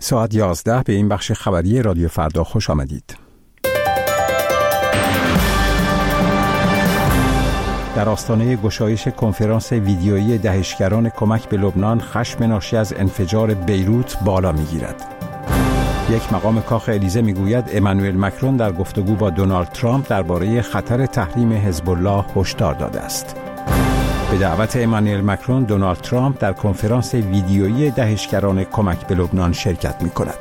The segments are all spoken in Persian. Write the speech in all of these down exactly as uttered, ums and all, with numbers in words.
ساعت یازده به این بخش خبری رادیو فردا خوش آمدید. در آستانه گشایش کنفرانس ویدیویی دهشگران کمک به لبنان، خشم ناشی از انفجار بیروت بالا می‌گیرد. یک مقام کاخ الیزه میگوید امانوئل مکرون در گفتگو با دونالد ترامپ درباره خطر تحریم حزب الله هشدار داده است. به دعوت امانوئل مکرون، دونالد ترامپ در کنفرانس ویدیویی دهشگران کمک به لبنان شرکت می‌کند.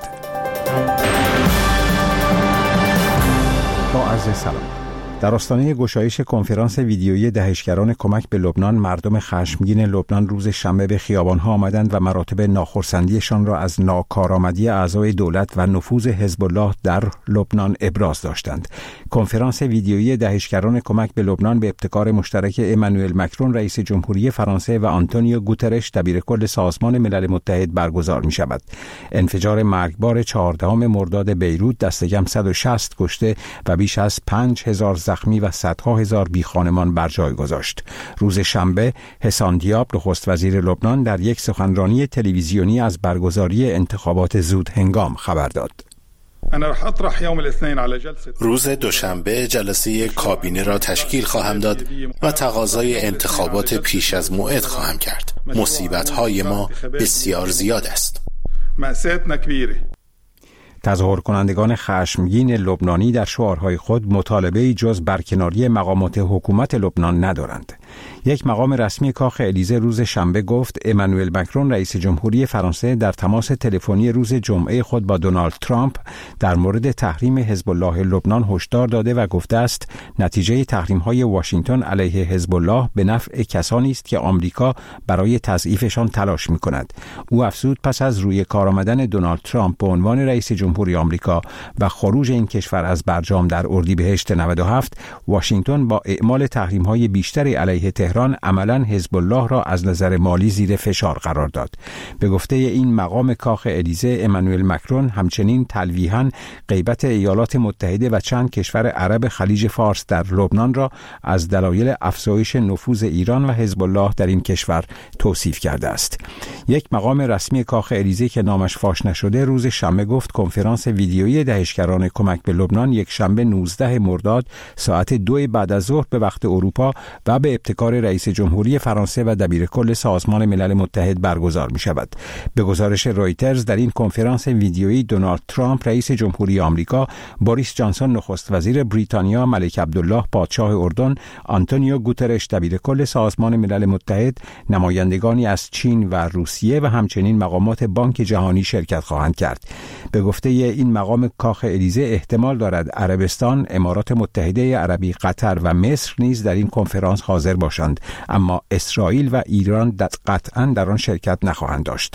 با عرض سلام. در آستانه گشایش کنفرانس ویدیویی دهشگران کمک به لبنان، مردم خشمگین لبنان روز شنبه به خیابان‌ها آمدند و مراتب ناخرسندیشان را از ناکارآمدی اعضای دولت و نفوذ حزب الله در لبنان ابراز داشتند. کنفرانس ویدیویی دهشگران کمک به لبنان به ابتکار مشترک امانوئل مکرون رئیس جمهوری فرانسه و آنتونیو گوترش دبیرکل سازمان ملل متحد برگزار می‌شود. انفجار مرگبار چهاردهم مرداد بیروت دست کم صد و شصت کشته و بیش از پنج هزار زخمی و صدها هزار بیخانمان بر جای گذاشت. روز شنبه حسان دیاب، نخست وزیر لبنان، در یک سخنرانی تلویزیونی از برگزاری انتخابات زود هنگام خبر داد. روز دوشنبه جلسه کابینه را تشکیل خواهم داد و تقاضای انتخابات پیش از موعد خواهم کرد. مصیبت‌های ما بسیار زیاد است. تظاهر کنندگان خشمگین لبنانی در شعارهای خود مطالبه‌ای جز برکناری مقامات حکومت لبنان ندارند. یک مقام رسمی کاخ الیزه روز شنبه گفت امانوئل مکرون رئیس جمهوری فرانسه در تماس تلفنی روز جمعه خود با دونالد ترامپ در مورد تحریم حزب الله لبنان هشدار داده و گفته است نتیجه تحریم‌های واشنگتن علیه حزب الله به نفع کسانی است که آمریکا برای تضعیفشان تلاش می‌کند. او افزود پس از روی کار آمدن دونالد ترامپ به عنوان رئیس جمهوری آمریکا و خروج این کشور از برجام در اردیبهشت نود و هفت، واشنگتن با اعمال تحریم‌های بیشتری علیه تهران عملاً حزب الله را از نظر مالی زیر فشار قرار داد. به گفته این مقام کاخ الیزه، امانوئل مکرون همچنین تلویحاً غیبت ایالات متحده و چند کشور عرب خلیج فارس در لبنان را از دلایل افزایش نفوذ ایران و حزب الله در این کشور توصیف کرده است. یک مقام رسمی کاخ الیزه که نامش فاش نشده روز شنبه گفت کنفرانس ویدیویی دهشگران کمک به لبنان یک شنبه نوزده مرداد ساعت دو بعد از ظهر به وقت اروپا و به ابتکار رئیس جمهوری فرانسه و دبیرکل سازمان ملل متحد برگزار می شود. به گزارش رویترز در این کنفرانس ویدیویی دونالد ترامپ رئیس جمهوری آمریکا، بوریس جانسون نخست وزیر بریتانیا، ملک عبدالله پادشاه اردن، آنتونیو گوترش دبیرکل سازمان ملل متحد، نمایندگانی از چین و روسیه و همچنین مقامات بانک جهانی شرکت خواهند کرد. به گفته این مقام کاخ الیزه احتمال دارد عربستان، امارات متحده عربی، قطر و مصر نیز در این کنفرانس حاضر باشند، اما اسرائیل و ایران قطعاً در آن شرکت نخواهند داشت.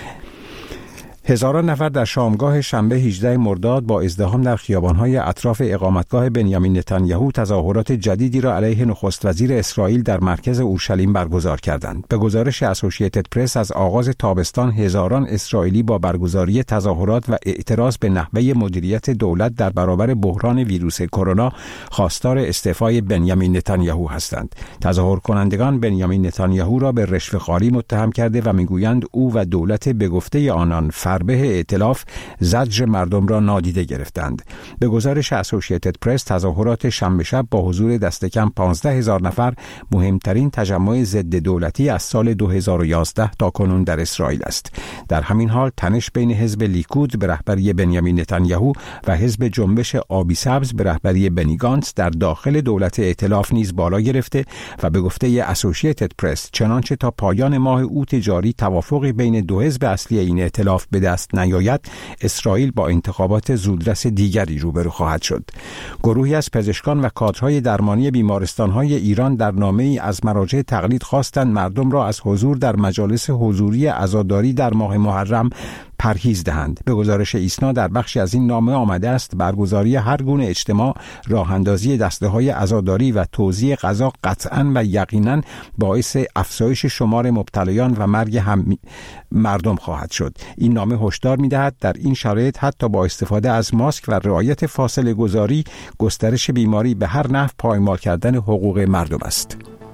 هزاران نفر در شامگاه شنبه هجدهم مرداد با ازدحام در خیابان‌های اطراف اقامتگاه بنیامین نتانیاهو تظاهرات جدیدی را علیه نخست وزیر اسرائیل در مرکز اورشلیم برگزار کردند. به گزارش اسوسییتد پرس از آغاز تابستان هزاران اسرائیلی با برگزاری تظاهرات و اعتراض به نحوه مدیریت دولت در برابر بحران ویروس کرونا خواستار استعفای بنیامین نتانیاهو هستند. تظاهر کنندگان بنیامین نتانیاهو را به رشوه‌خواری متهم کرده و میگویند او و دولت به گفته آنان به ائتلاف زجر مردم را نادیده گرفتند. به گزارش اسوسییتد پرس تظاهرات شنبه شب با حضور دست کم پانزده هزار نفر مهمترین تجمع ضد دولتی از سال دو هزار و یازده تا کنون در اسرائیل است. در همین حال تنش بین حزب لیکود به رهبری بنیامین نتانیاهو و حزب جنبش آبی سبز به رهبری بنی گانتز در داخل دولت ائتلاف نیز بالا گرفته و به گفته اسوسییتد پرس چنانچه تا پایان ماه اوت جاری توافقی بین دو حزب اصلی این ائتلاف به دست نیاید، اسرائیل با انتخابات زودرس دیگری روبرو خواهد شد. گروهی از پزشکان و کادرهای درمانی بیمارستان‌های ایران در نامه‌ای از مراجع تقلید خواستند مردم را از حضور در مجالس حضوری عزاداری در ماه محرم پرهیز دهند. به گزارش ایسنا در بخشی از این نامه آمده است برگزاری هر گونه اجتماع، راه اندازی دسته‌های عزاداری و توزیع غذا قطعاً و یقیناً باعث افزایش شمار مبتلایان و مرگ هم مردم خواهد شد. این نامه هشدار می‌دهد در این شرایط حتی با استفاده از ماسک و رعایت فاصله گذاری، گسترش بیماری به هر نحو پایمال کردن حقوق مردم است.